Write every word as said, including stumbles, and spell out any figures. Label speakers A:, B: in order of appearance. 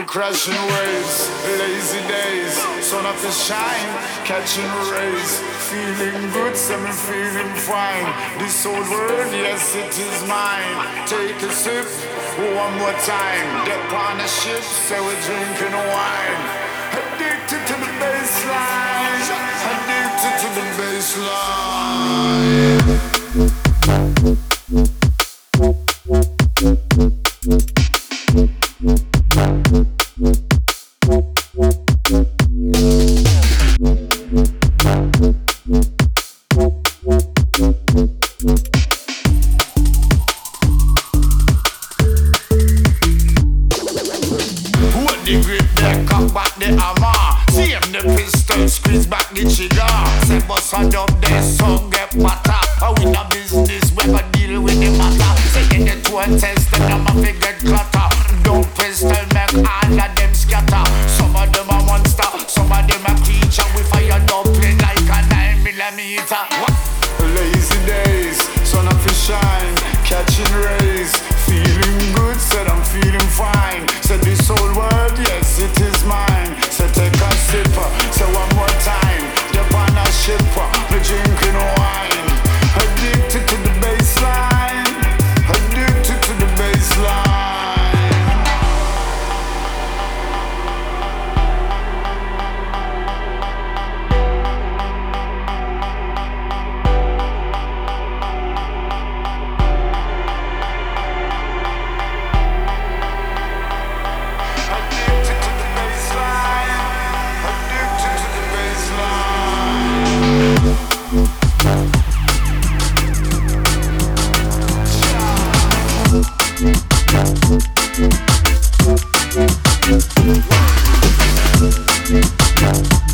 A: crashing waves, lazy days, sun up to shine, catching rays, feeling good, so me feeling fine. This old world, yes, it is mine. Take a sip, one more time. Dip on a ship, so we're drinking wine. Addicted to the baseline, addicted to the baseline. Lazy days, sun up to shine, catching rays, feeling good, said I'm feeling fine. Said this whole world, yes, it is mine. Said take a sip, say one more time. Dip on a ship, we're drinking wine. Addicted to the baseline, addicted to the baseline. We'll be right back.